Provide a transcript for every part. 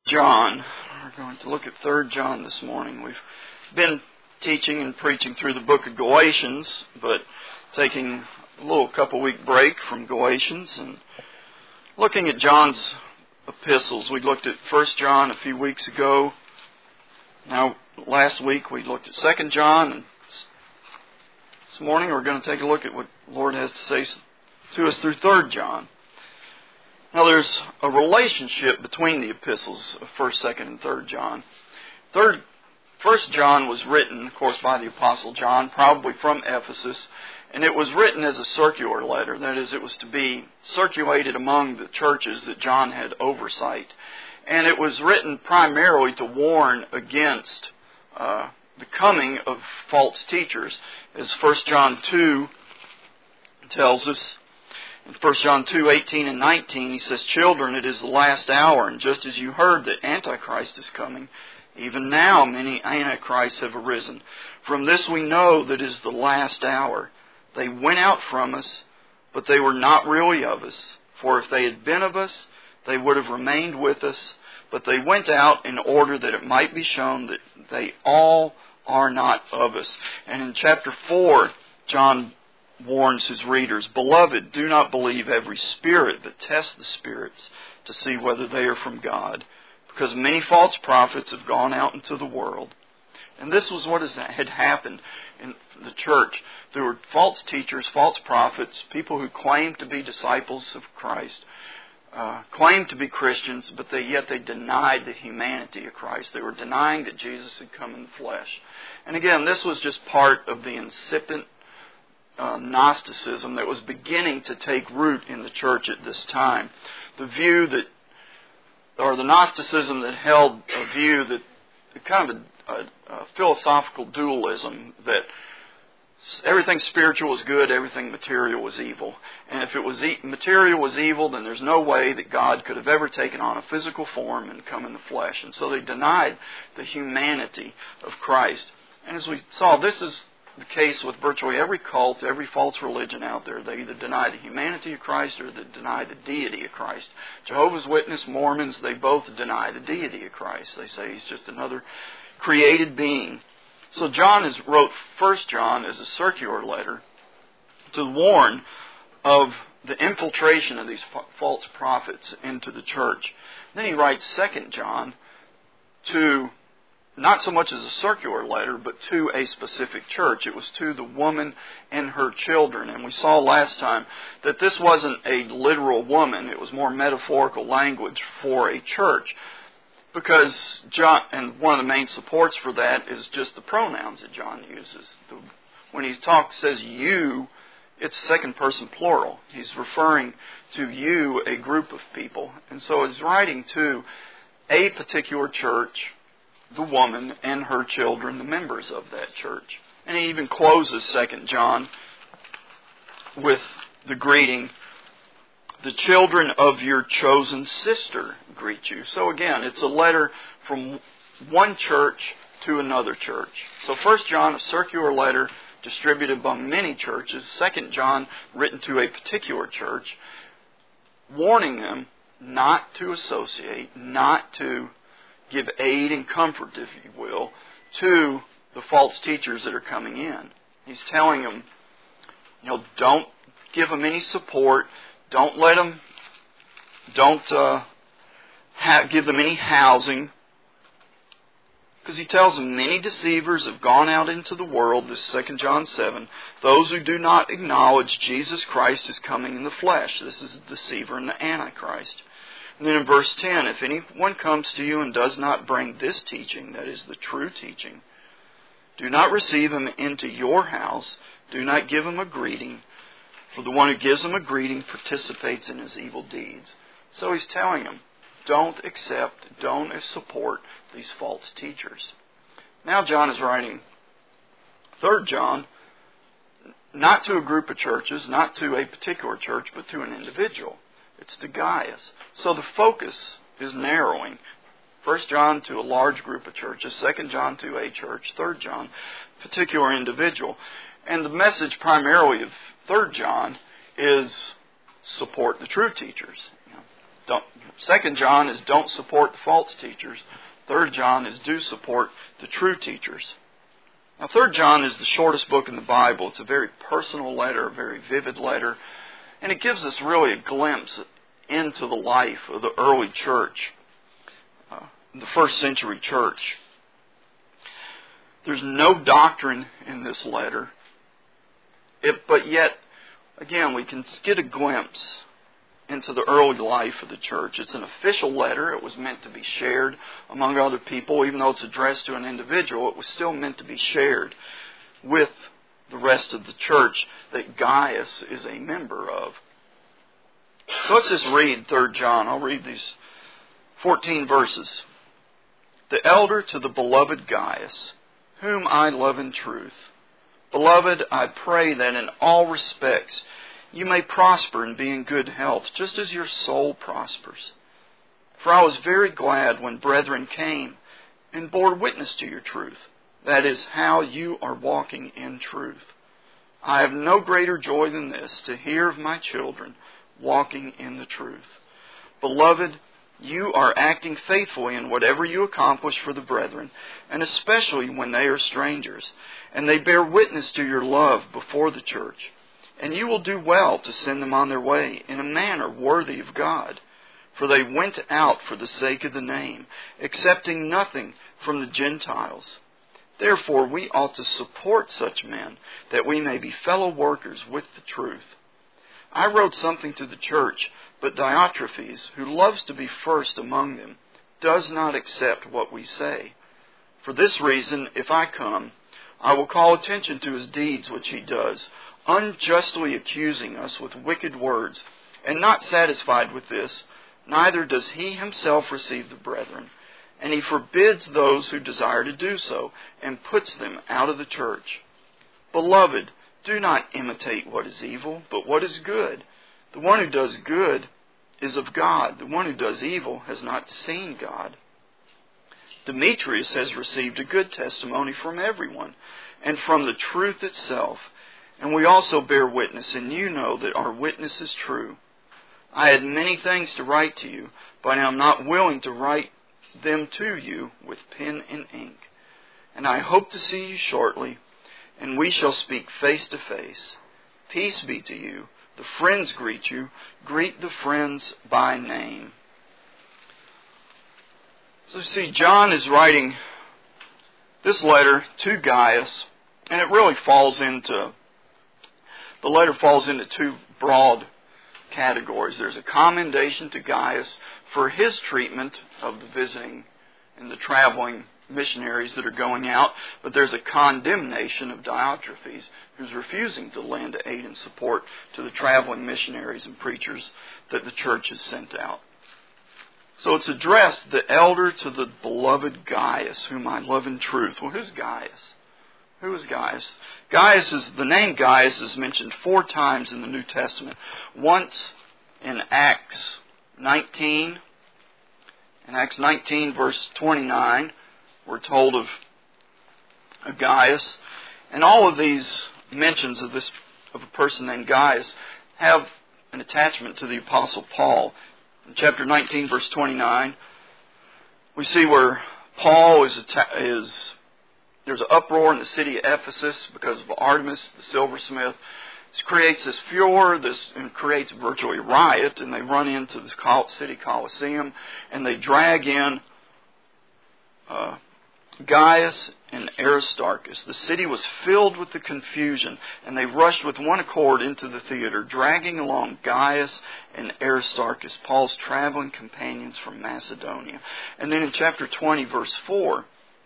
John. We're going to look at 3 John this morning. We've been teaching and preaching through the book of Galatians, but taking a little couple-week break from Galatians and looking at John's epistles. We looked at 1 John a few weeks ago. Now, last week we looked at 2 John, and this morning we're going to take a look at what the Lord has to say to us through 3 John. Now, there's a relationship between the epistles of 1st, 2nd, and 3rd John. 1st John was written, of course, by the Apostle John, probably from Ephesus, and it was written as a circular letter. That is, it was to be circulated among the churches that John had oversight. And it was written primarily to warn against the coming of false teachers. As 1 John 2 tells us, in 1 John 2, 18 and 19, he says, "Children, it is the last hour, and just as you heard that Antichrist is coming, even now many Antichrists have arisen. From this we know that it is the last hour. They went out from us, but they were not really of us. For if they had been of us, they would have remained with us. But they went out in order that it might be shown that they all are not of us." And in chapter 4, John warns his readers, "Beloved, do not believe every spirit, but test the spirits to see whether they are from God, because many false prophets have gone out into the world." And this was what had happened in the church. There were false teachers, false prophets, people who claimed to be disciples of Christ, claimed to be Christians, but yet they denied the humanity of Christ. They were denying that Jesus had come in the flesh. And again, this was just part of the incipient Gnosticism that was beginning to take root in the church at this time. The Gnosticism that held a view that kind of a philosophical dualism, that everything spiritual was good, everything material was evil. And if it was material was evil, then there's no way that God could have ever taken on a physical form and come in the flesh. And so they denied the humanity of Christ. And as we saw, this is the case with virtually every cult, every false religion out there. They either deny the humanity of Christ or they deny the deity of Christ. Jehovah's Witness, Mormons, they both deny the deity of Christ. They say he's just another created being. So John wrote 1 John as a circular letter to warn of the infiltration of these false prophets into the church. Then he writes 2 John to, not so much as a circular letter, but to a specific church. It was to the woman and her children. And we saw last time that this wasn't a literal woman. It was more metaphorical language for a church. Because John, and one of the main supports for that is just the pronouns that John uses. When he says you, it's second person plural. He's referring to you, a group of people. And so he's writing to a particular church, the woman and her children, the members of that church. And he even closes 2 John with the greeting, "The children of your chosen sister greet you." So again, it's a letter from one church to another church. So 1 John, a circular letter distributed among many churches. 2 John, written to a particular church, warning them not to associate, not to give aid and comfort, if you will, to the false teachers that are coming in. He's telling them, don't give them any support. Don't give them any housing. Because he tells them, many deceivers have gone out into the world, this is 2 John 7, those who do not acknowledge Jesus Christ is coming in the flesh. This is the deceiver and the Antichrist. And then in verse 10, "If anyone comes to you and does not bring this teaching," that is the true teaching, "do not receive him into your house. Do not give him a greeting. For the one who gives him a greeting participates in his evil deeds." So he's telling them, don't accept, don't support these false teachers. Now John is writing 3 John, not to a group of churches, not to a particular church, but to an individual. It's to Gaius. So the focus is narrowing. 1 John to a large group of churches, 2 John to a church, 3 John, particular individual. And the message primarily of 3 John is support the true teachers. Second John is don't support the false teachers. Third John is do support the true teachers. Now, Third John is the shortest book in the Bible. It's a very personal letter, a very vivid letter, and it gives us really a glimpse into the life of the early church, the first century church. There's no doctrine in this letter, but yet, again, we can get a glimpse into the early life of the church. It's an official letter. It was meant to be shared among other people. Even though it's addressed to an individual, it was still meant to be shared with the rest of the church that Gaius is a member of. So let's just read 3 John. I'll read these 14 verses. The elder to the beloved Gaius, whom I love in truth. Beloved, I pray that in all respects you may prosper and be in good health, just as your soul prospers. For I was very glad when brethren came and bore witness to your truth, that is, how you are walking in truth. I have no greater joy than this, to hear of my children walking in the truth. Beloved, you are acting faithfully in whatever you accomplish for the brethren, and especially when they are strangers, and they bear witness to your love before the church. And you will do well to send them on their way in a manner worthy of God. For they went out for the sake of the name, accepting nothing from the Gentiles. Therefore we ought to support such men, that we may be fellow workers with the truth. I wrote something to the church, but Diotrephes, who loves to be first among them, does not accept what we say. For this reason, if I come, I will call attention to his deeds which he does, unjustly accusing us with wicked words, and not satisfied with this, neither does he himself receive the brethren, and he forbids those who desire to do so, and puts them out of the church. Beloved, do not imitate what is evil, but what is good. The one who does good is of God. The one who does evil has not seen God. Demetrius has received a good testimony from everyone, and from the truth itself. And we also bear witness, and you know that our witness is true. I had many things to write to you, but I am not willing to write them to you with pen and ink. And I hope to see you shortly, and we shall speak face to face. Peace be to you. The friends greet you. Greet the friends by name. So see, John is writing this letter to Gaius, and it really the letter falls into two broad categories. There's a commendation to Gaius for his treatment of the visiting and the traveling missionaries that are going out, but there's a condemnation of Diotrephes, who's refusing to lend aid and support to the traveling missionaries and preachers that the church has sent out. So it's addressed, the elder to the beloved Gaius, whom I love in truth. Well, who's Gaius? Who is Gaius? The name Gaius is mentioned 4 times in the New Testament. Once in Acts 19. In Acts 19, verse 29, we're told of Gaius. And all of these mentions of a person named Gaius have an attachment to the Apostle Paul. In chapter 19, verse 29, we see where Paul there's an uproar in the city of Ephesus because of Artemis, the silversmith. This creates this furor, and creates virtually a riot, and they run into the city Colosseum, and they drag in Gaius and Aristarchus. The city was filled with the confusion, and they rushed with one accord into the theater, dragging along Gaius and Aristarchus, Paul's traveling companions from Macedonia. And then in chapter 20, verse 4,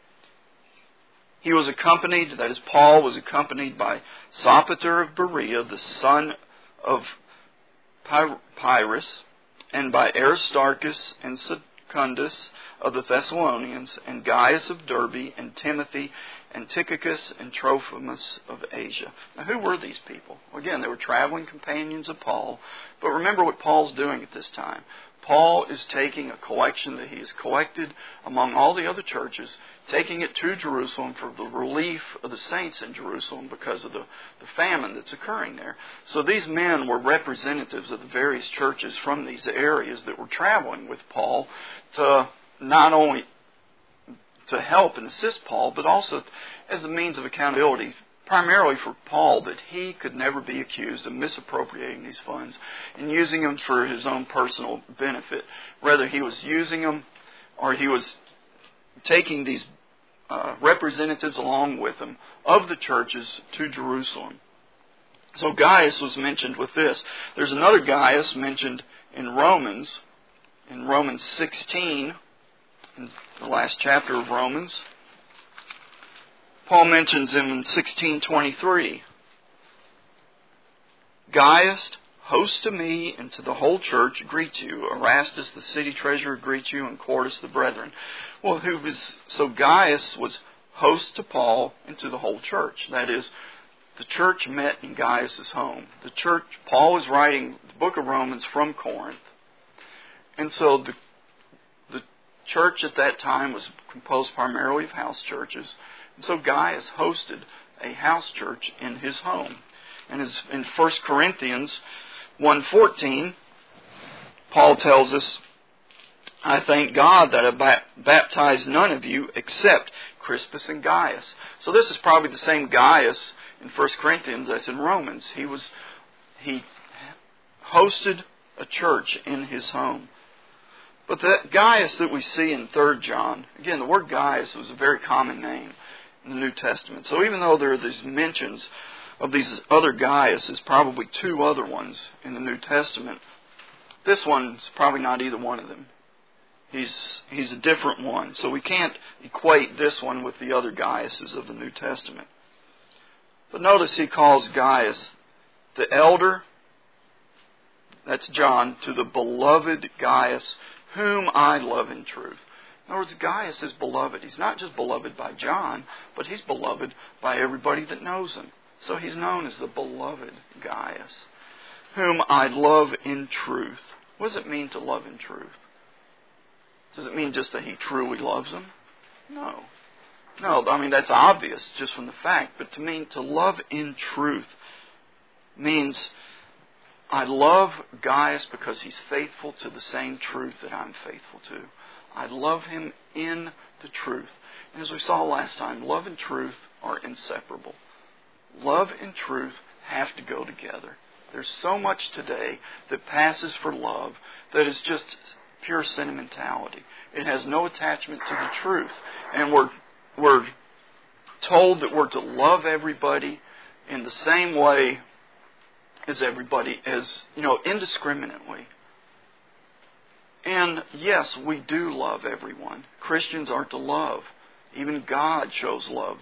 Paul was accompanied by Sopater of Berea, the son of Pyrrhus, and by Aristarchus and Secundus of the Thessalonians, and Gaius of Derbe, and Timothy, and Tychicus, and Trophimus of Asia. Now, who were these people? Well, again, they were traveling companions of Paul. But remember what Paul's doing at this time. Paul is taking a collection that he has collected among all the other churches, taking it to Jerusalem for the relief of the saints in Jerusalem because of the famine that's occurring there. So these men were representatives of the various churches from these areas that were traveling with Paul to not only to help and assist Paul, but also as a means of accountability, primarily for Paul, that he could never be accused of misappropriating these funds and using them for his own personal benefit. Rather, he was using them, or he was taking these representatives along with him of the churches to Jerusalem. So Gaius was mentioned with this. There's another Gaius mentioned in Romans 16, in the last chapter of Romans. Paul mentions him in 16:23. Gaius, host to me and to the whole church, greet you. Erastus, the city treasurer, greets you, and Quartus, the brethren. Well, so Gaius was host to Paul and to the whole church. That is, the church met in Gaius' home. Paul was writing the book of Romans from Corinth. And so the church at that time was composed primarily of house churches. And so Gaius hosted a house church in his home. And in 1 Corinthians 1:14, Paul tells us, I thank God that I baptized none of you except Crispus and Gaius. So this is probably the same Gaius in 1 Corinthians as in Romans. He hosted a church in his home. But that Gaius that we see in 3 John, again, the word Gaius was a very common name in the New Testament. So even though there are these mentions of these other Gaiuses, probably 2 other ones in the New Testament, this one's probably not either one of them. He's a different one. So we can't equate this one with the other Gaiuses of the New Testament. But notice he calls Gaius the elder, that's John, to the beloved Gaius, whom I love in truth. In other words, Gaius is beloved. He's not just beloved by John, but he's beloved by everybody that knows him. So he's known as the beloved Gaius, whom I love in truth. What does it mean to love in truth? Does it mean just that he truly loves him? No. No, I mean, that's obvious just from the fact. But to love in truth means I love Gaius because he's faithful to the same truth that I'm faithful to. I love him in the truth. And as we saw last time, love and truth are inseparable. Love and truth have to go together. There's so much today that passes for love that is just pure sentimentality. It has no attachment to the truth. And we're told that we're to love everybody in the same way as everybody, indiscriminately. And yes, we do love everyone. Christians are to love. Even God shows love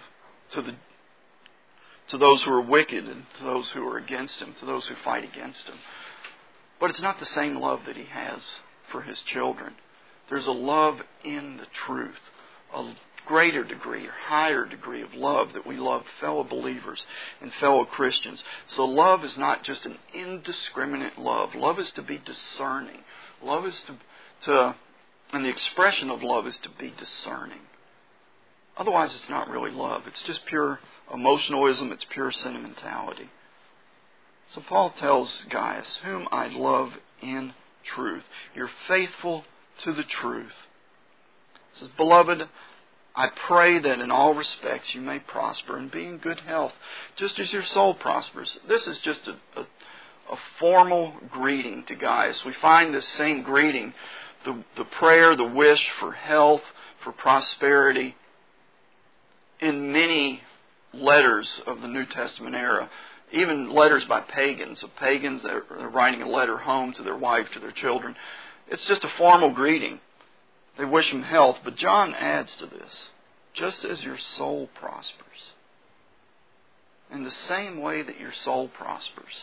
to those who are wicked and to those who are against Him, to those who fight against Him. But it's not the same love that He has for His children. There's a love in the truth, a greater degree or higher degree of love that we love fellow believers and fellow Christians. So love is not just an indiscriminate love. Love is to be discerning. Love is and the expression of love is to be discerning. Otherwise, it's not really love. It's just pure emotionalism. It's pure sentimentality. So Paul tells Gaius, whom I love in truth. You're faithful to the truth. He says, Beloved, I pray that in all respects you may prosper and be in good health, just as your soul prospers. This is just a formal greeting to Gaius. We find this same greeting, the prayer, the wish for health, for prosperity, in many letters of the New Testament era. Even letters by pagans, of pagans that are writing a letter home to their wife, to their children. It's just a formal greeting. They wish him health, but John adds to this, just as your soul prospers. In the same way that your soul prospers.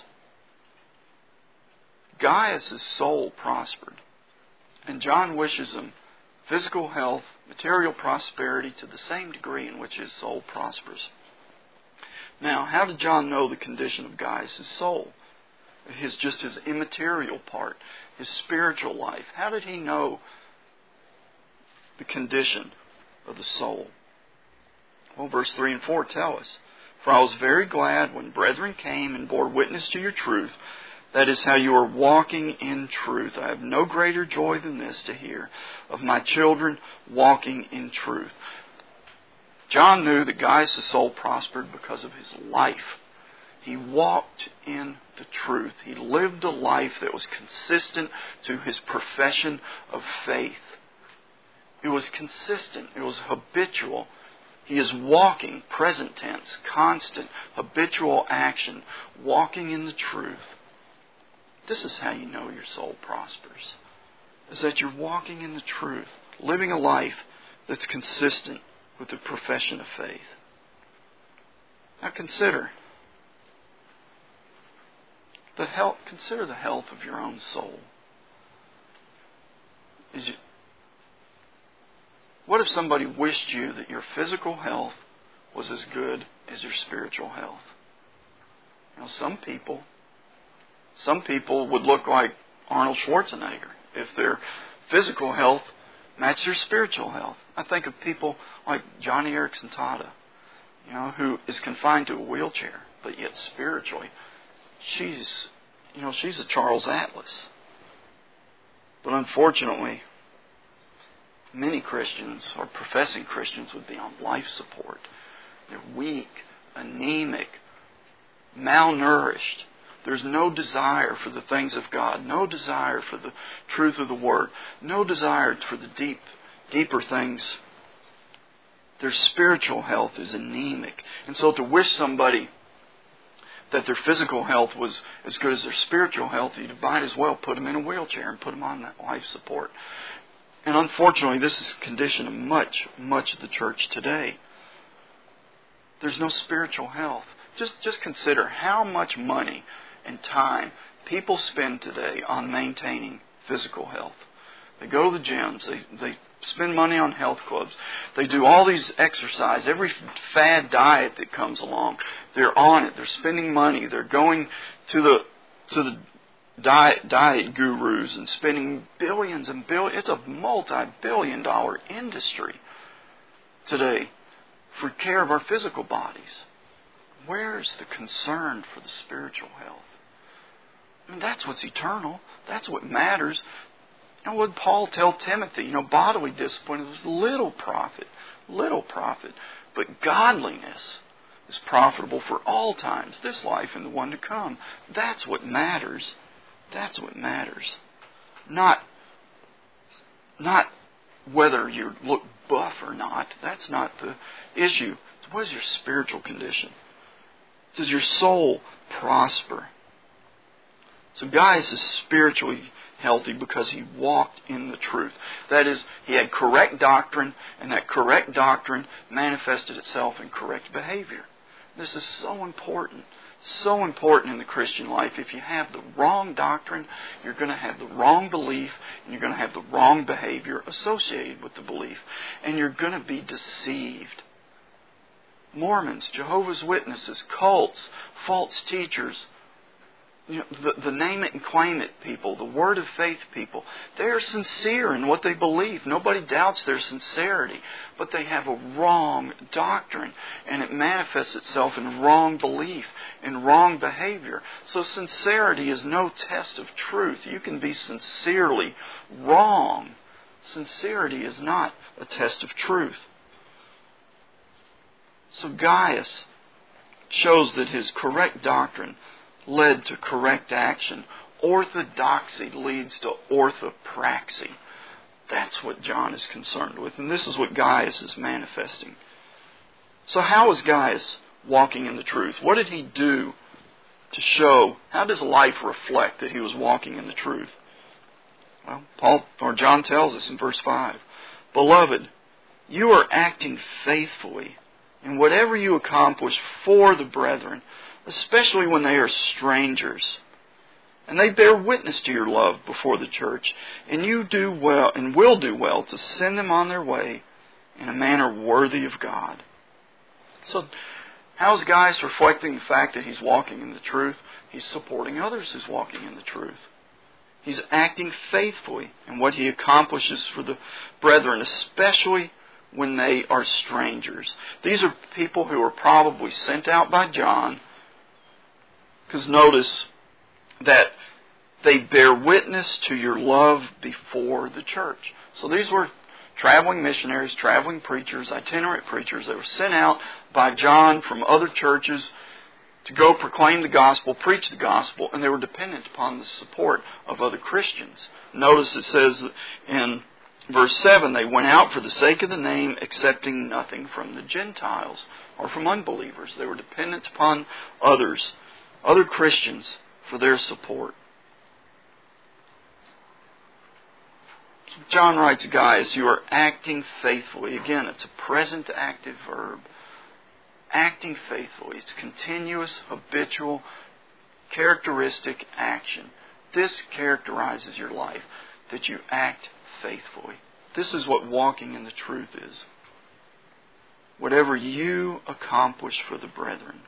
Gaius' soul prospered. And John wishes him physical health, material prosperity to the same degree in which his soul prospers. Now, how did John know the condition of Gaius' soul? Just his immaterial part. his spiritual life? How did he know the condition of the soul? Well, verse 3 and 4 tell us, "For I was very glad when brethren came and bore witness to your truth. That is how you are walking in truth. I have no greater joy than this, to hear of my children walking in truth." John knew that Gaius' soul prospered because of his life. He walked in the truth. He lived a life that was consistent to his profession of faith. It was consistent. It was habitual. He is walking, present tense, constant, habitual action, walking in the truth. This is how you know your soul prospers, is that you're walking in the truth, living a life that's consistent with the profession of faith. Now consider the health of your own soul. What if somebody wished you that your physical health was as good as your spiritual health? You know, some people would look like Arnold Schwarzenegger if their physical health matched their spiritual health. I think of people like Johnny Erickson Tada, who is confined to a wheelchair, but yet spiritually, she's a Charles Atlas. But unfortunately, many Christians, or professing Christians, would be on life support. They're weak, anemic, malnourished. There's no desire for the things of God, no desire for the truth of the Word, no desire for the deeper things. Their spiritual health is anemic. And so to wish somebody that their physical health was as good as their spiritual health, you might as well put them in a wheelchair and put them on that life support. And unfortunately, this is the condition of much of the church today. There's no spiritual health. Just consider how much money and time people spend today on maintaining physical health. They go to the gyms. They spend money on health clubs. They do all these exercise, every fad diet that comes along. They're on it. They're spending money. They're going to the diet gurus and spending billions and billions. It's a multi-billion-dollar industry today for care of our physical bodies. Where's the concern for the spiritual health? I mean, that's what's eternal. That's what matters. And what did Paul tell Timothy? Bodily discipline is little profit. But godliness is profitable for all times, this life and the one to come. That's what matters. That's what matters. Not whether you look buff or not. That's not the issue. What is your spiritual condition? Does your soul prosper? So Gaius is spiritually healthy because he walked in the truth. That is, he had correct doctrine, and that correct doctrine manifested itself in correct behavior. This is so important in the Christian life. If you have the wrong doctrine, you're going to have the wrong belief, and you're going to have the wrong behavior associated with the belief, and you're going to be deceived. Mormons, Jehovah's Witnesses, cults, false teachers, the name it and claim it people, the word of faith people, they are sincere in what they believe. Nobody doubts their sincerity, but they have a wrong doctrine, and it manifests itself in wrong belief, in wrong behavior. So sincerity is no test of truth. You can be sincerely wrong. Sincerity is not a test of truth. So Gaius shows that his correct doctrine led to correct action. Orthodoxy leads to orthopraxy. That's what John is concerned with, and this is what Gaius is manifesting. So how is Gaius walking in the truth? What did he do to show? How does life reflect that he was walking in the truth? Well, John tells us in verse 5, "Beloved, you are acting faithfully in whatever you accomplish for the brethren, especially when they are strangers. And they bear witness to your love before the church, and you do well and will do well to send them on their way in a manner worthy of God." So, how's Gaius reflecting the fact that he's walking in the truth? He's supporting others who's walking in the truth. He's acting faithfully in what he accomplishes for the brethren, especially when they are strangers. These are people who are probably sent out by John, because notice that they bear witness to your love before the church. So these were traveling missionaries, traveling preachers, itinerant preachers. They were sent out by John from other churches to go proclaim the gospel, preach the gospel, and they were dependent upon the support of other Christians. Notice it says in verse 7, they went out for the sake of the name, accepting nothing from the Gentiles or from unbelievers. They were dependent upon others, other Christians, for their support. John writes, Gaius, you are acting faithfully. Again, it's a present active verb. Acting faithfully. It's continuous, habitual, characteristic action. This characterizes your life, that you act faithfully. This is what walking in the truth is. Whatever you accomplish for the brethren.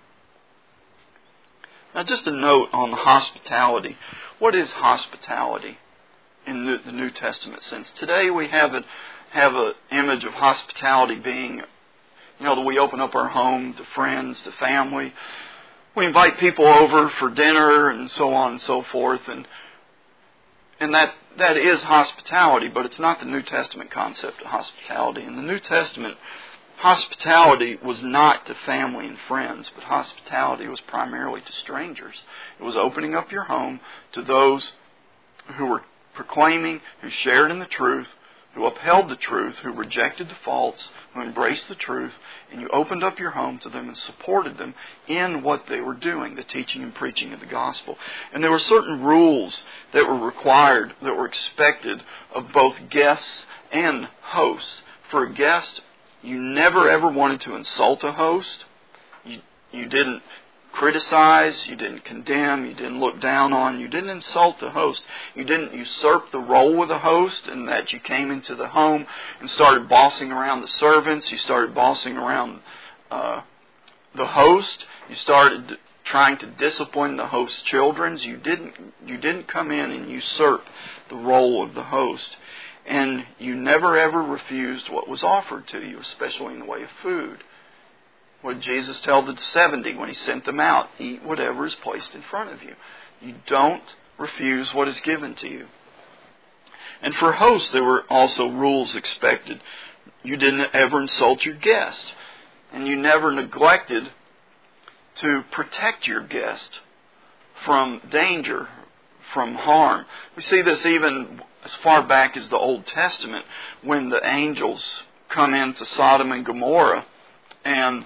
Now just a note on the hospitality. What is hospitality in the New Testament sense? Today we have an image of hospitality being, that we open up our home to friends, to family. We invite people over for dinner and so on and so forth. And that is hospitality, but it's not the New Testament concept of hospitality. In the New Testament, hospitality was not to family and friends, but hospitality was primarily to strangers. It was opening up your home to those who were proclaiming, who shared in the truth, who upheld the truth, who rejected the false, who embraced the truth, and you opened up your home to them and supported them in what they were doing, the teaching and preaching of the gospel. And there were certain rules that were required, that were expected of both guests and hosts. For a guest, you never ever wanted to insult a host. You didn't criticize, you didn't condemn, you didn't look down on, you didn't insult the host. You didn't usurp the role of the host in that you came into the home and started bossing around the servants, you started bossing around the host, you started trying to discipline the host's children. You didn't come in and usurp the role of the host. And you never ever refused what was offered to you, especially in the way of food. What did Jesus tell the 70 when He sent them out? Eat whatever is placed in front of you. You don't refuse what is given to you. And for hosts, there were also rules expected. You didn't ever insult your guest. And you never neglected to protect your guest from danger, from harm. We see this even as far back as the Old Testament, when the angels come into Sodom and Gomorrah and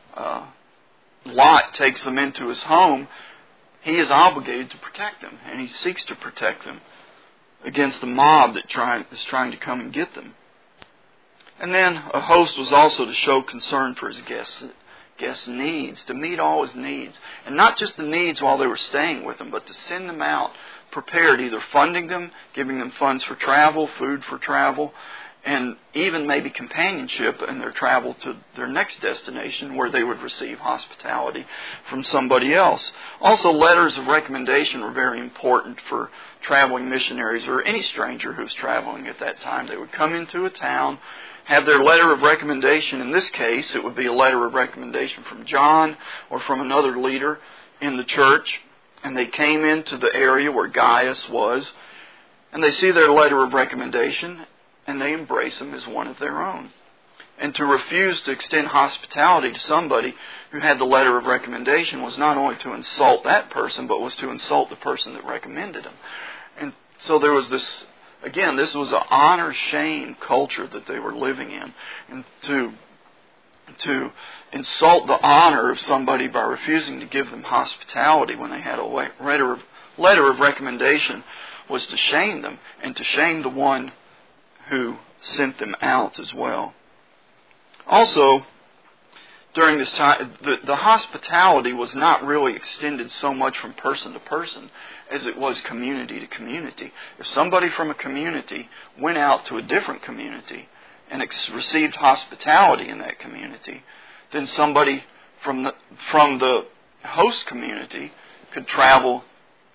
Lot takes them into his home. He is obligated to protect them, and he seeks to protect them against the mob that is trying to come and get them. And then a host was also to show concern for his guests' needs, to meet all his needs. And not just the needs while they were staying with him, but to send them out prepared, either funding them, giving them funds for travel, food for travel, and even maybe companionship in their travel to their next destination where they would receive hospitality from somebody else. Also, letters of recommendation were very important for traveling missionaries or any stranger who's traveling at that time. They would come into a town, have their letter of recommendation. In this case, it would be a letter of recommendation from John or from another leader in the church. And they came into the area where Gaius was, and they see their letter of recommendation, and they embrace him as one of their own. And to refuse to extend hospitality to somebody who had the letter of recommendation was not only to insult that person, but was to insult the person that recommended him. And so there was this, again, this was an honor-shame culture that they were living in. And to insult the honor of somebody by refusing to give them hospitality when they had a letter of recommendation was to shame them, and to shame the one who sent them out as well. Also, during this time, the hospitality was not really extended so much from person to person as it was community to community. If somebody from a community went out to a different community and received hospitality in that community, then somebody from the host community could travel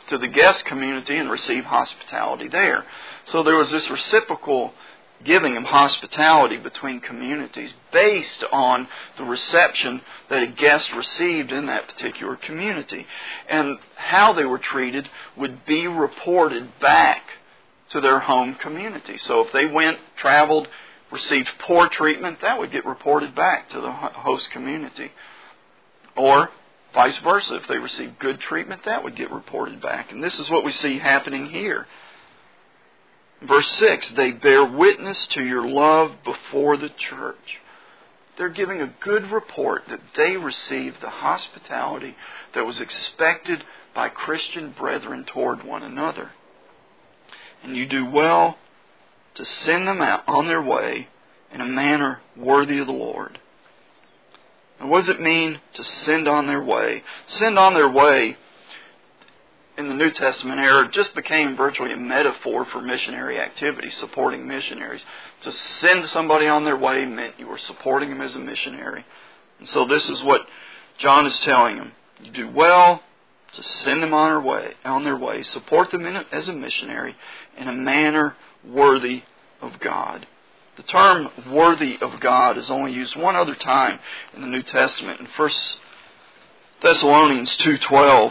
to the guest community and receive hospitality there. So there was this reciprocal giving of hospitality between communities based on the reception that a guest received in that particular community. And how they were treated would be reported back to their home community. So if they traveled, received poor treatment, that would get reported back to the host community. Or vice versa, if they received good treatment, that would get reported back. And this is what we see happening here. Verse 6, they bear witness to your love before the church. They're giving a good report that they received the hospitality that was expected by Christian brethren toward one another. And you do well to send them out on their way in a manner worthy of the Lord. Now, what does it mean to send on their way? Send on their way in the New Testament era just became virtually a metaphor for missionary activity, supporting missionaries. To send somebody on their way meant you were supporting them as a missionary. And so this is what John is telling them. You do well to send them on their way, support them as a missionary in a manner worthy of God. The term worthy of God is only used one other time in the New Testament. In 1 Thessalonians 2:12,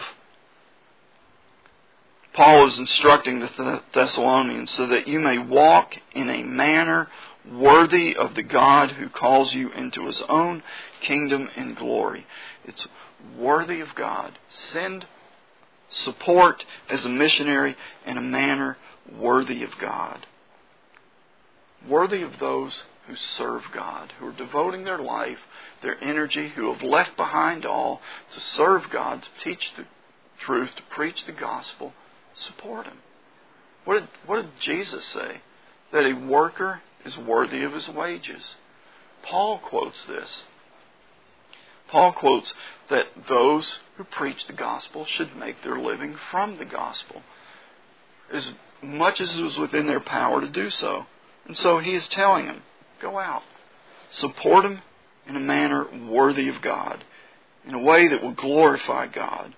Paul is instructing the Thessalonians so that you may walk in a manner worthy of the God who calls you into His own kingdom and glory. It's worthy of God. Send support as a missionary in a manner worthy of God. Worthy of those who serve God, who are devoting their life, their energy, who have left behind all to serve God, to teach the truth, to preach the gospel. Support Him. What did Jesus say? That a worker is worthy of his wages. Paul quotes this. Paul quotes that those who preach the gospel should make their living from the gospel, as much as it was within their power to do so. And so he is telling them, go out, support them in a manner worthy of God, in a way that will glorify God.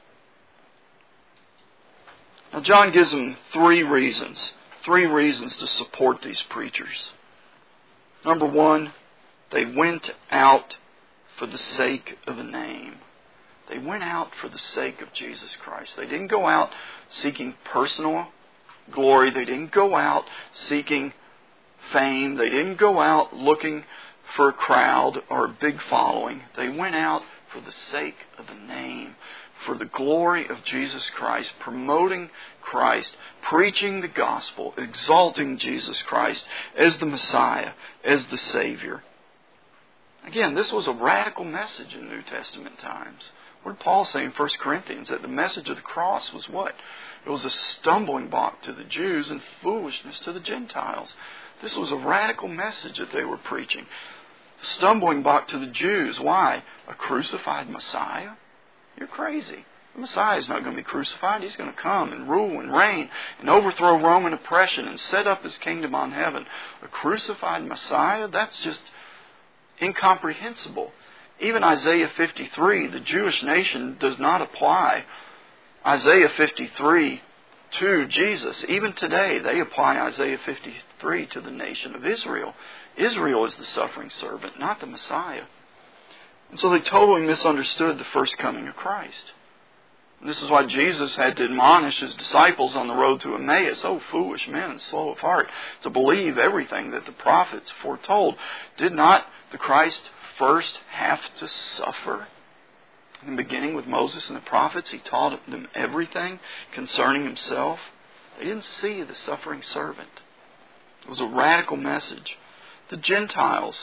Now John gives them three reasons to support these preachers. Number one, they went out for the sake of the name. They went out for the sake of Jesus Christ. They didn't go out seeking personal glory. They didn't go out seeking fame. They didn't go out looking for a crowd or a big following. They went out for the sake of the name, for the glory of Jesus Christ, promoting Christ, preaching the gospel, exalting Jesus Christ as the Messiah, as the Savior. Again, this was a radical message in New Testament times. What did Paul say in 1 Corinthians? That the message of the cross was what? It was a stumbling block to the Jews and foolishness to the Gentiles. This was a radical message that they were preaching. Stumbling block to the Jews. Why? A crucified Messiah? You're crazy. The Messiah is not going to be crucified. He's going to come and rule and reign and overthrow Roman oppression and set up His kingdom on heaven. A crucified Messiah? That's just incomprehensible. Even Isaiah 53, the Jewish nation, does not apply Isaiah 53 to Jesus. Even today, they apply Isaiah 53 to the nation of Israel. Israel is the suffering servant, not the Messiah. And so they totally misunderstood the first coming of Christ. And this is why Jesus had to admonish His disciples on the road to Emmaus, "Oh, foolish men and slow of heart, to believe everything that the prophets foretold. Did not the Christ first have to suffer? In the beginning with Moses and the prophets, He taught them everything concerning Himself." They didn't see the suffering servant. It was a radical message. The Gentiles,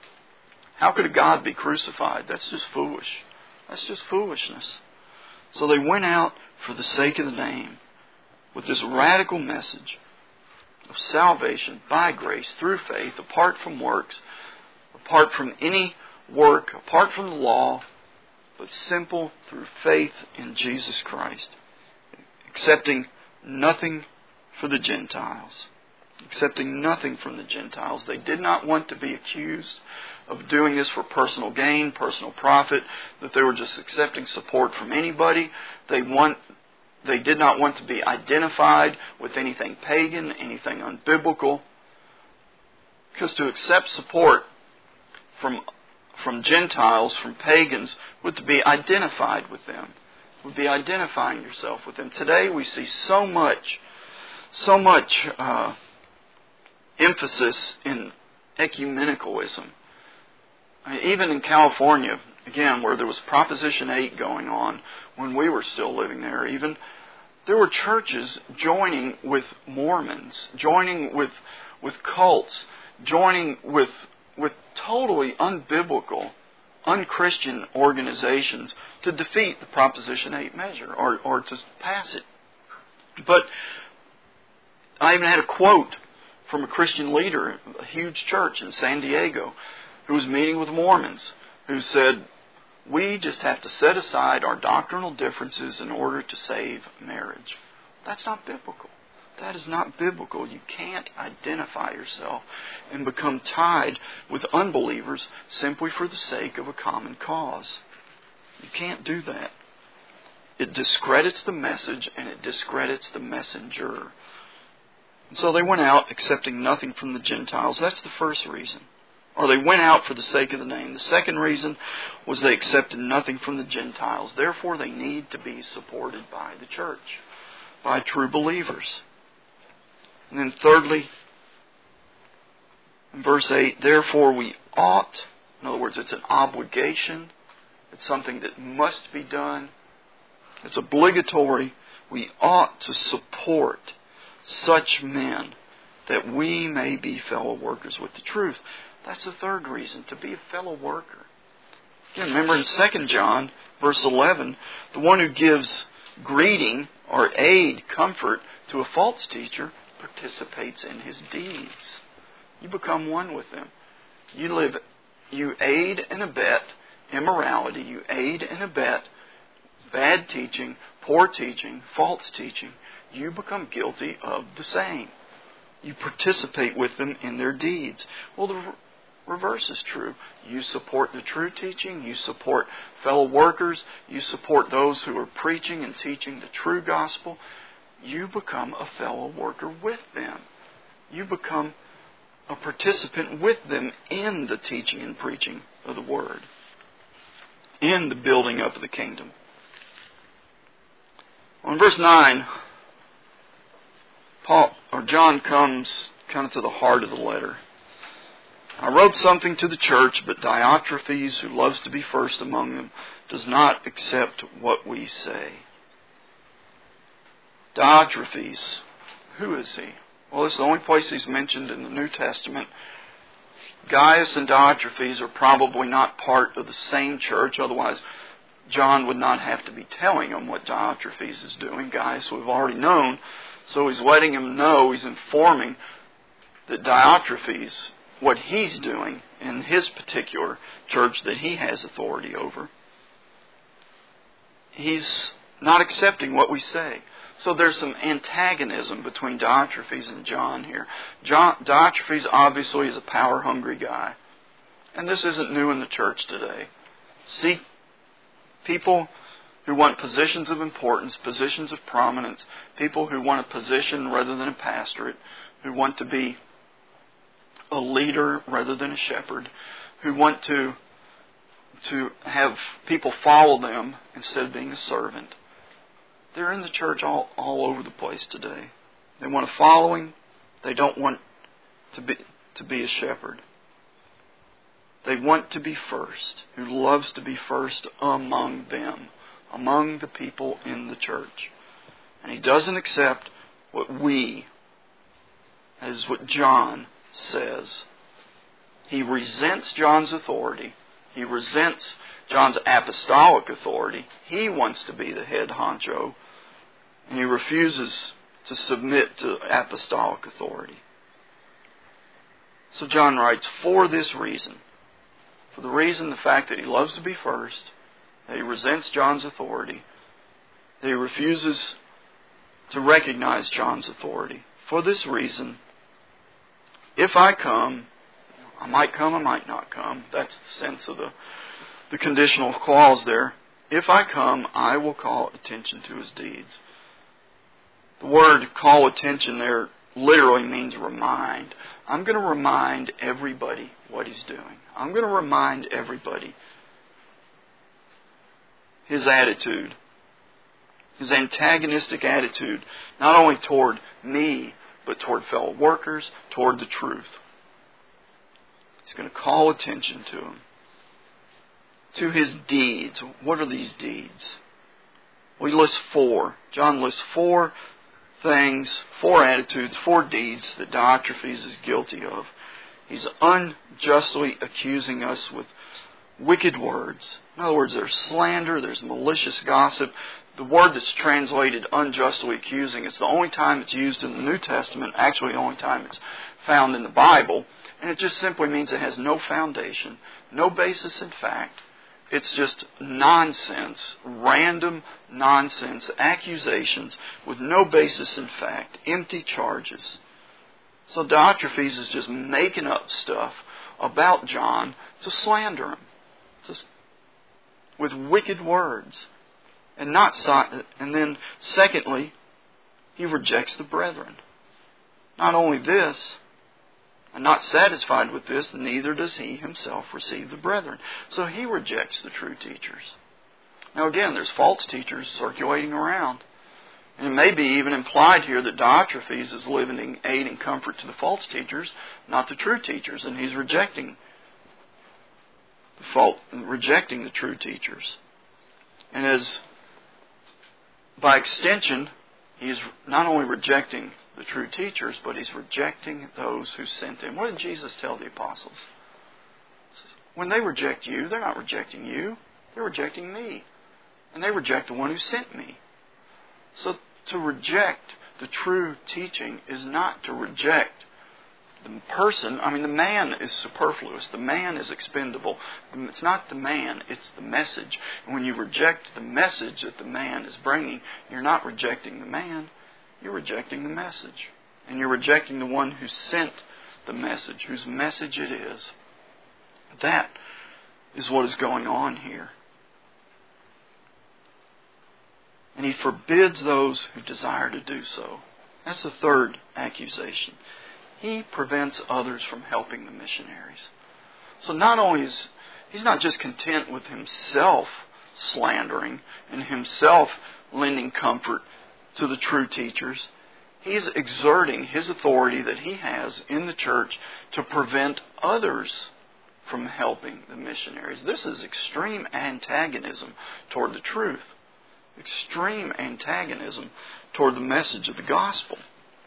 how could a God be crucified? That's just foolish. That's just foolishness. So they went out for the sake of the name with this radical message of salvation by grace through faith, apart from works, apart from any work, apart from the law, but simple through faith in Jesus Christ, accepting nothing for the Gentiles. Accepting nothing from the Gentiles. They did not want to be accused of doing this for personal gain, personal profit, that they were just accepting support from anybody. They They did not want to be identified with anything pagan, anything unbiblical. Because to accept support from Gentiles, from pagans, would to be identified with them, would be identifying yourself with them. Today we see so much emphasis in ecumenicalism. I mean, even in California, again, where there was Proposition 8 going on when we were still living there, even there were churches joining with Mormons, joining with cults, joining with totally unbiblical, unchristian organizations to defeat the Proposition 8 measure or to pass it. But I even had a quote from a Christian leader, a huge church in San Diego, who was meeting with Mormons, who said, "We just have to set aside our doctrinal differences in order to save marriage." That's not biblical. That is not biblical. You can't identify yourself and become tied with unbelievers simply for the sake of a common cause. You can't do that. It discredits the message and it discredits the messenger. And so they went out accepting nothing from the Gentiles. That's the first reason. Or they went out for the sake of the name. The second reason was they accepted nothing from the Gentiles. Therefore, they need to be supported by the church, by true believers. And then thirdly, in verse 8, therefore we ought, in other words, it's an obligation, it's something that must be done, it's obligatory, we ought to support such men that we may be fellow workers with the truth. That's the third reason, to be a fellow worker. Again, remember in 2 John, verse 11, the one who gives greeting or aid, comfort to a false teacher participates in his deeds. You become one with them. You aid and abet immorality. You aid and abet bad teaching, poor teaching, false teaching. You become guilty of the same. You participate with them in their deeds. Well, the reverse is true. You support the true teaching. You support fellow workers. You support those who are preaching and teaching the true gospel. You become a fellow worker with them. You become a participant with them in the teaching and preaching of the Word, in the building up of the kingdom. Well, in verse 9, John comes kind of to the heart of the letter. I wrote something to the church, but Diotrephes, who loves to be first among them, does not accept what we say. Diotrephes, who is he? Well, this is the only place he's mentioned in the New Testament. Gaius and Diotrephes are probably not part of the same church, otherwise John would not have to be telling him what Diotrephes is doing. Gaius we've already known, so he's letting him know, he's informing that Diotrephes, what he's doing in his particular church that he has authority over, he's not accepting what we say. So there's some antagonism between Diotrephes and John here. Diotrephes obviously is a power-hungry guy. And this isn't new in the church today. See, people who want positions of importance, positions of prominence, people who want a position rather than a pastorate, who want to be a leader rather than a shepherd, who want to have people follow them instead of being a servant. They're in the church all over the place today. They want a following. They don't want to be a shepherd. They want to be first, who loves to be first among them, among the people in the church. And he doesn't accept what as what John says. He resents John's authority. He resents John's apostolic authority. He wants to be the head honcho. And he refuses to submit to apostolic authority. So John writes, for this reason, for the fact that he loves to be first, that he resents John's authority, that he refuses to recognize John's authority. For this reason, if I come, I might come, I might not come. That's the sense of the conditional clause there. If I come, I will call attention to his deeds. The word call attention there literally means remind. I'm going to remind everybody what he's doing. I'm going to remind everybody his attitude, his antagonistic attitude, not only toward me, but toward fellow workers, toward the truth. He's going to call attention to him, to his deeds. What are these deeds? We list 4. John lists 4 things, 4 attitudes, 4 deeds that Diotrephes is guilty of. He's unjustly accusing us with wicked words. In other words, there's slander, there's malicious gossip. The word that's translated unjustly accusing, it's the only time it's used in the New Testament, actually the only time it's found in the Bible. And it just simply means it has no foundation, no basis in fact. It's just nonsense, random nonsense, accusations with no basis in fact, empty charges. So Diotrephes is just making up stuff about John to slander him, just with wicked words. And then secondly, he rejects the brethren. Not only this, and not satisfied with this, neither does he himself receive the brethren. So he rejects the true teachers. Now again, there's false teachers circulating around. And it may be even implied here that Diotrephes is limiting aid and comfort to the false teachers, not the true teachers. And he's rejecting the true teachers. And by extension, he's not only rejecting the true teachers, but he's rejecting those who sent him. What did Jesus tell the apostles? When they reject you, they're not rejecting you. They're rejecting me. And they reject the one who sent me. So to reject the true teaching is not to reject the person. I mean, the man is superfluous. The man is expendable. It's not the man, it's the message. And when you reject the message that the man is bringing, you're not rejecting the man, you're rejecting the message. And you're rejecting the one who sent the message, whose message it is. That is what is going on here. And he forbids those who desire to do so. That's the third accusation. He prevents others from helping the missionaries. So not only is he's not just content with himself slandering and himself lending comfort to the true teachers, he's exerting his authority that he has in the church to prevent others from helping the missionaries. This is extreme antagonism toward the truth. Extreme antagonism toward the message of the gospel.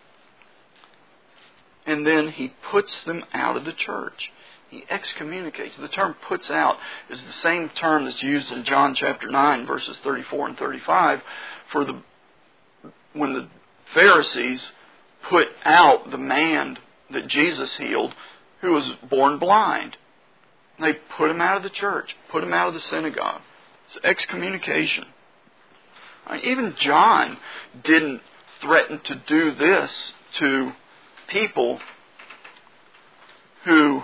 And then he puts them out of the church. He excommunicates. The term puts out is the same term that's used in John chapter 9, verses 34 and 35, when the Pharisees put out the man that Jesus healed who was born blind. They put him out of the church, put him out of the synagogue. It's excommunication. Even John didn't threaten to do this to people who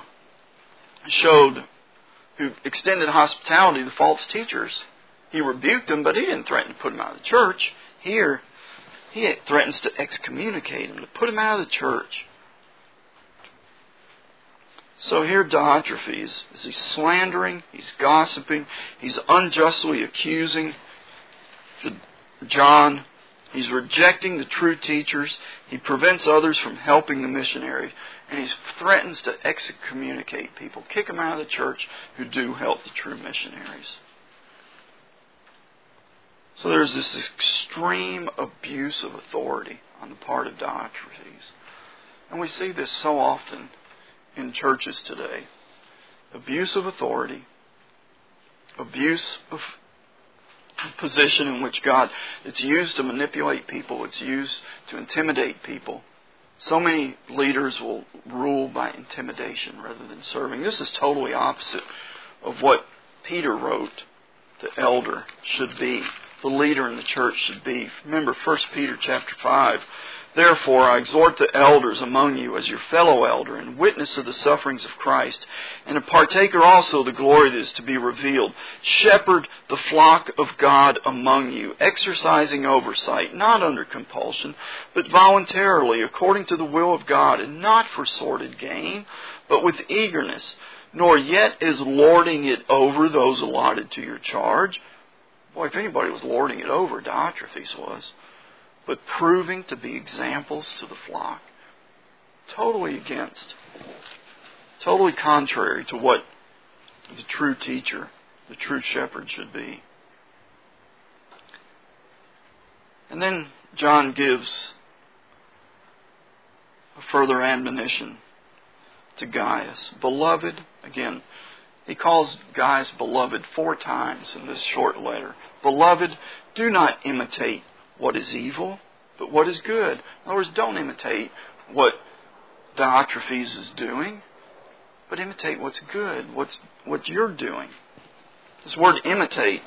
extended hospitality to the false teachers. He rebuked them, but he didn't threaten to put them out of the church. Here, he threatens to excommunicate them, to put them out of the church. So here Diotrephes, as he's slandering, he's gossiping, he's unjustly accusing John, he's rejecting the true teachers, he prevents others from helping the missionaries, and he threatens to excommunicate people, kick them out of the church who do help the true missionaries. So there's this extreme abuse of authority on the part of Diotrephes. And we see this so often in churches today. Abuse of authority, abuse of position in which it's used to manipulate people, it's used to intimidate people. So many leaders will rule by intimidation rather than serving. This is totally opposite of what Peter wrote the elder should be, the leader in the church should be. Remember 1 Peter chapter 5, Therefore, I exhort the elders among you as your fellow elder and witness of the sufferings of Christ, and a partaker also of the glory that is to be revealed. Shepherd the flock of God among you, exercising oversight, not under compulsion, but voluntarily, according to the will of God, and not for sordid gain, but with eagerness, nor yet as lording it over those allotted to your charge. Boy, if anybody was lording it over, Diotrephes was. But proving to be examples to the flock. Totally contrary to what the true teacher, the true shepherd should be. And then John gives a further admonition to Gaius. Beloved, again, he calls Gaius beloved 4 times in this short letter. Beloved, do not imitate what is evil, but what is good. In other words, don't imitate what Diotrephes is doing, but imitate what's good, what you're doing. This word imitate,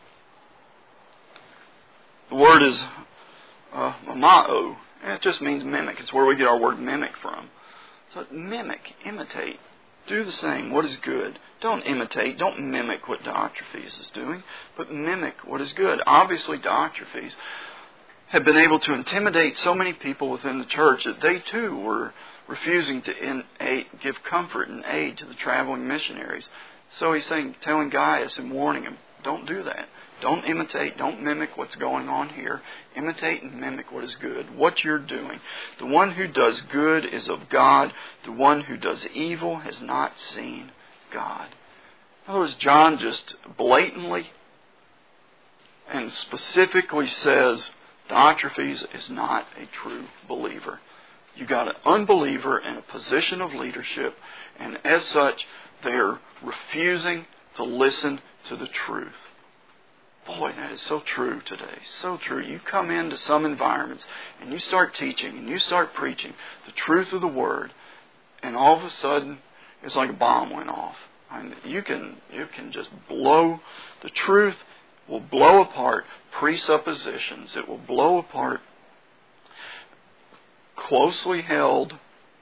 the word is mamao, and it just means mimic. It's where we get our word mimic from. So mimic, imitate. Do the same. What is good? Don't imitate. Don't mimic what Diotrephes is doing, but mimic what is good. Obviously, Diotrephes had been able to intimidate so many people within the church that they too were refusing to give comfort and aid to the traveling missionaries. So he's telling Gaius and warning him, don't do that. Don't imitate, don't mimic what's going on here. Imitate and mimic what is good, what you're doing. The one who does good is of God. The one who does evil has not seen God. In other words, John just blatantly and specifically says, Diotrephes is not a true believer. You got an unbeliever in a position of leadership, and as such, they're refusing to listen to the truth. Boy, that is so true today. So true. You come into some environments, and you start teaching, and you start preaching the truth of the Word, and all of a sudden, it's like a bomb went off. I mean, you can just blow the truth. Will blow apart presuppositions. It will blow apart closely held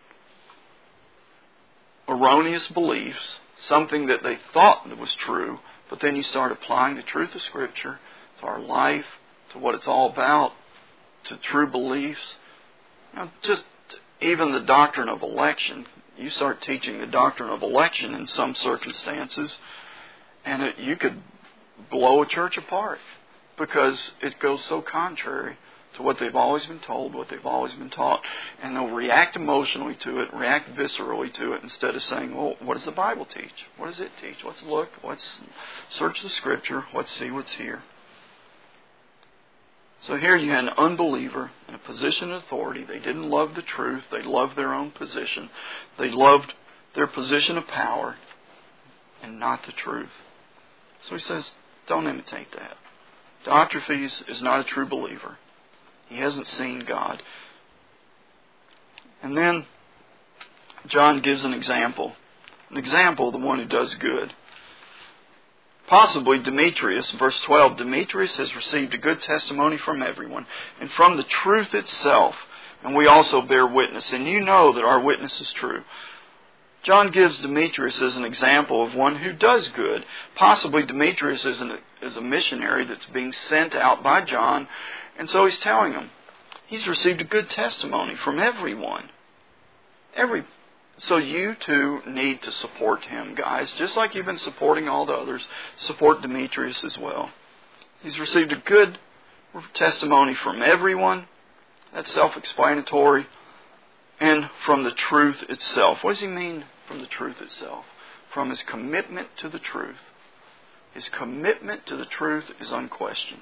erroneous beliefs, something that they thought that was true, but then you start applying the truth of Scripture to our life, to what it's all about, to true beliefs. Just even the doctrine of election. You start teaching the doctrine of election in some circumstances, and you could blow a church apart because it goes so contrary to what they've always been told, what they've always been taught. And they'll react emotionally to it, react viscerally to it, instead of saying, well, what does the Bible teach? What does it teach? Let's look, let's search the Scripture, let's see what's here. So here you had an unbeliever in a position of authority. They didn't love the truth. They loved their own position. They loved their position of power and not the truth. So he says, don't imitate that. Diotrephes is not a true believer. He hasn't seen God. And then John gives an example of the one who does good. Possibly Demetrius, verse 12, Demetrius has received a good testimony from everyone and from the truth itself, and we also bear witness, and you know that our witness is true. John gives Demetrius as an example of one who does good. Possibly Demetrius is a missionary that's being sent out by John, and so he's telling him he's received a good testimony from everyone. So you too need to support him, guys. Just like you've been supporting all the others, support Demetrius as well. He's received a good testimony from everyone. That's self-explanatory. And from the truth itself. What does he mean from the truth itself? From his commitment to the truth. His commitment to the truth is unquestioned.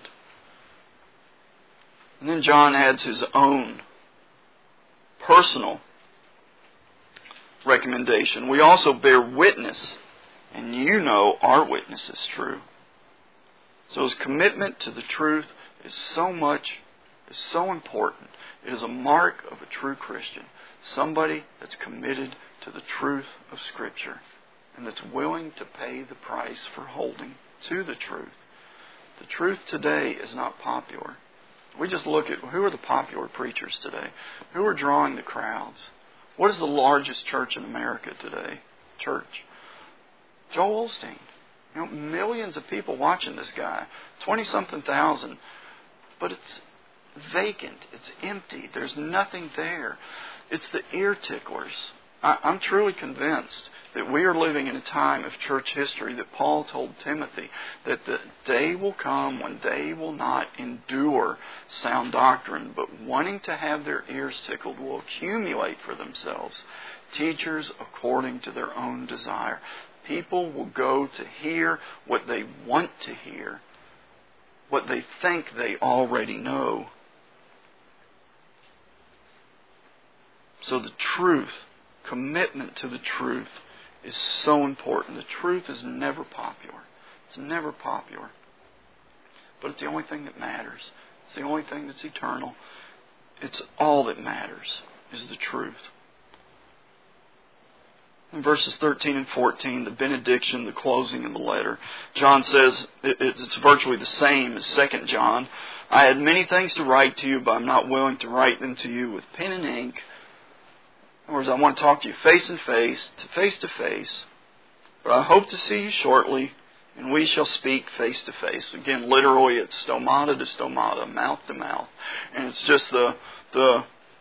And then John adds his own personal recommendation. We also bear witness, and you know our witness is true. So his commitment to the truth is so important. It is a mark of a true Christian. Somebody that's committed to the truth of Scripture and that's willing to pay the price for holding to the truth. The truth today is not popular. We just look at who are the popular preachers today. Who are drawing the crowds? What is the largest church in America today? Church. Joel Osteen. Millions of people watching this guy. 20-something thousand. But it's vacant. It's empty. There's nothing there. It's the ear ticklers. I'm truly convinced that we are living in a time of church history that Paul told Timothy that the day will come when they will not endure sound doctrine, but wanting to have their ears tickled will accumulate for themselves teachers according to their own desire. People will go to hear what they want to hear, what they think they already know. So the truth, commitment to the truth, is so important. The truth is never popular. It's never popular. But it's the only thing that matters. It's the only thing that's eternal. It's all that matters is the truth. In verses 13 and 14, the benediction, the closing of the letter, John says it's virtually the same as 2 John. I had many things to write to you, but I'm not willing to write them to you with pen and ink. In other words, I want to talk to you face to face. But I hope to see you shortly, and we shall speak face to face. Again, literally, it's stomata to stomata, mouth to mouth, and it's just the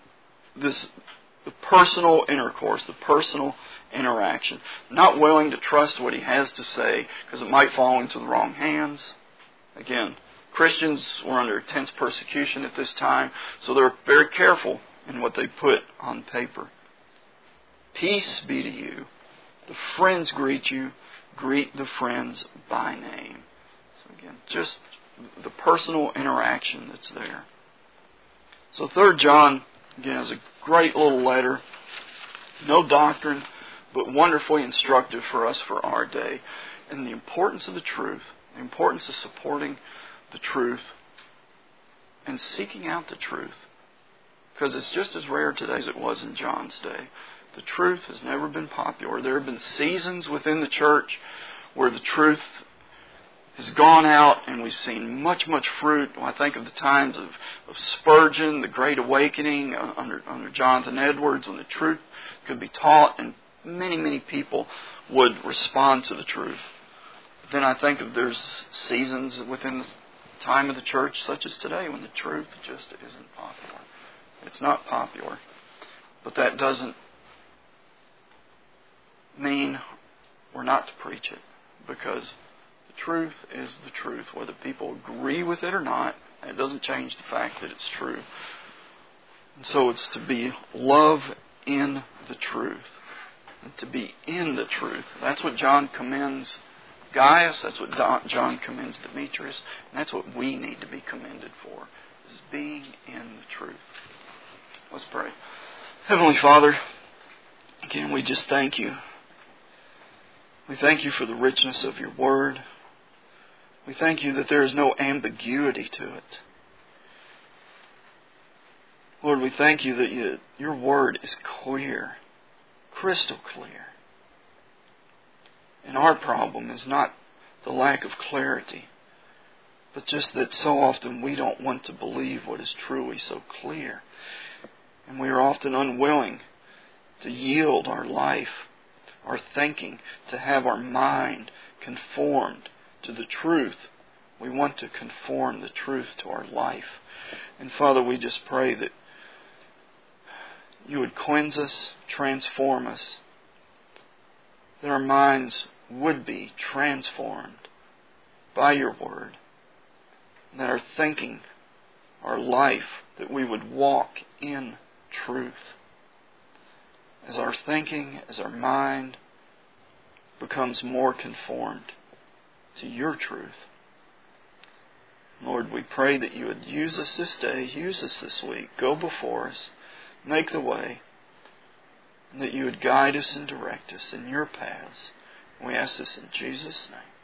personal intercourse, the personal interaction. Not willing to trust what he has to say because it might fall into the wrong hands. Again, Christians were under intense persecution at this time, so they're very careful in what they put on paper. Peace be to you. The friends greet you. Greet the friends by name. So again, just the personal interaction that's there. So 3 John, again, is a great little letter. No doctrine, but wonderfully instructive for us for our day. And the importance of the truth, the importance of supporting the truth and seeking out the truth. Because it's just as rare today as it was in John's day. The truth has never been popular. There have been seasons within the church where the truth has gone out and we've seen much fruit. I think of the times of Spurgeon, the Great Awakening under Jonathan Edwards, when the truth could be taught and many people would respond to the truth. But then I think of there's seasons within the time of the church such as today when the truth just isn't popular. It's not popular. But that doesn't mean we're not to preach it, because the truth is the truth, whether people agree with it or not. And it doesn't change the fact that it's true. And so it's to be love in the truth, and to be in the truth. That's what John commends Gaius. That's what John commends Demetrius, and that's what we need to be commended for, is being in the truth. Let's pray. Heavenly Father, again, we just thank you. We thank you for the richness of your word. We thank you that there is no ambiguity to it. Lord, we thank you that your word is clear, crystal clear. And our problem is not the lack of clarity, but just that so often we don't want to believe what is truly so clear. And we are often unwilling to yield our life, our thinking, to have our mind conformed to the truth. We want to conform the truth to our life. And Father, we just pray that you would cleanse us, transform us, that our minds would be transformed by your word, and that our thinking, our life, that we would walk in truth. As our thinking, as our mind becomes more conformed to your truth. Lord, we pray that you would use us this day, use us this week, go before us, make the way, and that you would guide us and direct us in your paths. We ask this in Jesus' name.